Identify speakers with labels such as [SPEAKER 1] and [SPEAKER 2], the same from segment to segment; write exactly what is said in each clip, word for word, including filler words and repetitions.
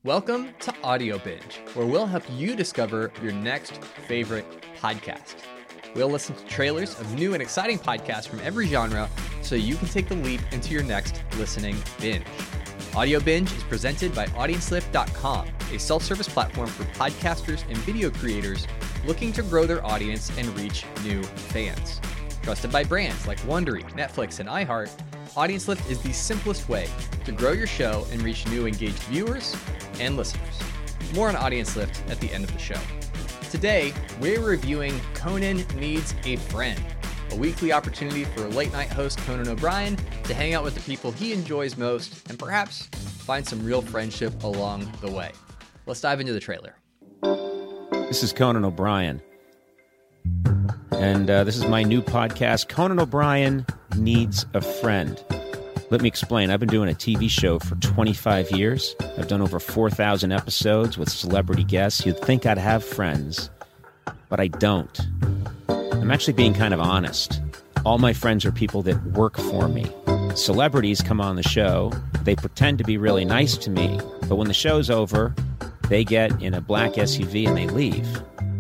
[SPEAKER 1] Welcome to Audio Binge, where we'll help you discover your next favorite podcast. We'll listen to trailers of new and exciting podcasts from every genre so you can take the leap into your next listening binge. Audio Binge is presented by audience lift dot com, a self-service platform for podcasters and video creators looking to grow their audience and reach new fans. Trusted by brands like Wondery, Netflix, and iHeart, AudienceLift is the simplest way to grow your show and reach new engaged viewers and listeners. More on AudienceLift at the end of the show. Today, we're reviewing Conan Needs a Friend, a weekly opportunity for late-night host Conan O'Brien to hang out with the people he enjoys most and perhaps find some real friendship along the way. Let's dive into the trailer.
[SPEAKER 2] This is Conan O'Brien, and uh, this is my new podcast, Conan O'Brien Needs a Friend. Let me explain. I've been doing a T V show for twenty-five years. I've done over four thousand episodes with celebrity guests. You'd think I'd have friends, but I don't. I'm actually being kind of honest. All my friends are people that work for me. Celebrities come on the show. They pretend to be really nice to me, but when the show's over, they get in a black S U V and they leave.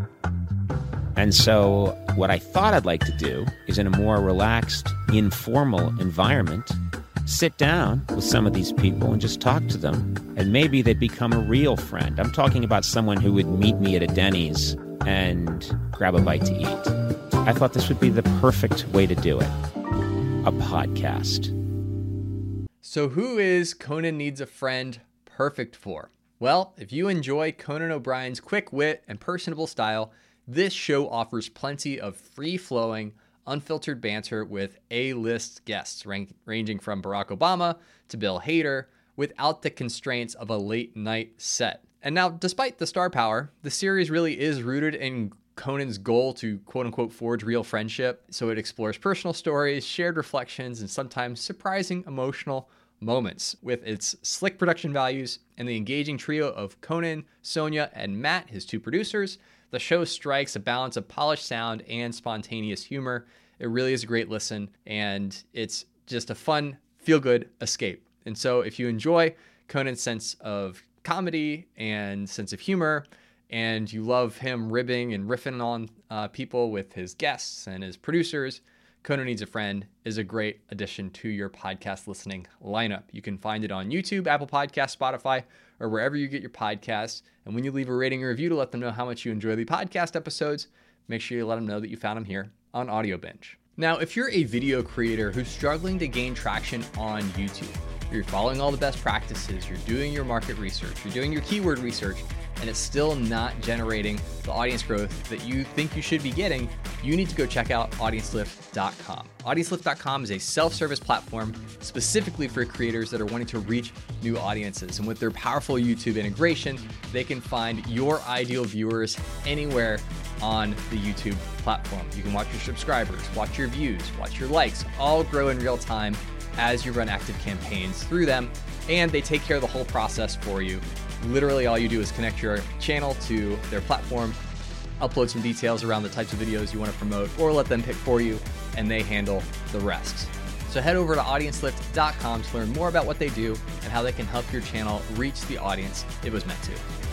[SPEAKER 2] And so what I thought I'd like to do is, in a more relaxed, informal environment, sit down with some of these people and just talk to them, and maybe they'd become a real friend. I'm talking about someone who would meet me at a Denny's and grab a bite to eat. I thought this would be the perfect way to do it. A podcast.
[SPEAKER 1] So who is Conan Needs a Friend perfect for? Well, if you enjoy Conan O'Brien's quick wit and personable style, this show offers plenty of free-flowing, unfiltered banter with A-list guests, rank- ranging from Barack Obama to Bill Hader, without the constraints of a late-night set. And now, despite the star power, the series really is rooted in Conan's goal to quote-unquote forge real friendship, so it explores personal stories, shared reflections, and sometimes surprising emotional moments. With its slick production values and the engaging trio of Conan, Sonia, and Matt, his two producers, the show strikes a balance of polished sound and spontaneous humor. It really is a great listen, and it's just a fun, feel-good escape. And so if you enjoy Conan's sense of comedy and sense of humor, and you love him ribbing and riffing on uh, people with his guests and his producers, Conan Needs a Friend is a great addition to your podcast listening lineup. You can find it on YouTube, Apple Podcasts, Spotify, or wherever you get your podcasts. And when you leave a rating or review to let them know how much you enjoy the podcast episodes, make sure you let them know that you found them here on Audio Binge. Now, if you're a video creator who's struggling to gain traction on YouTube, you're following all the best practices, you're doing your market research, you're doing your keyword research, and it's still not generating the audience growth that you think you should be getting, you need to go check out audience lift dot com. audience lift dot com is a self-service platform specifically for creators that are wanting to reach new audiences. And with their powerful YouTube integration, they can find your ideal viewers anywhere on the YouTube platform. You can watch your subscribers, watch your views, watch your likes, all grow in real time as you run active campaigns through them, and they take care of the whole process for you. Literally all you do is connect your channel to their platform, upload some details around the types of videos you want to promote, or let them pick for you, and they handle the rest. So head over to audience lift dot com to learn more about what they do and how they can help your channel reach the audience it was meant to.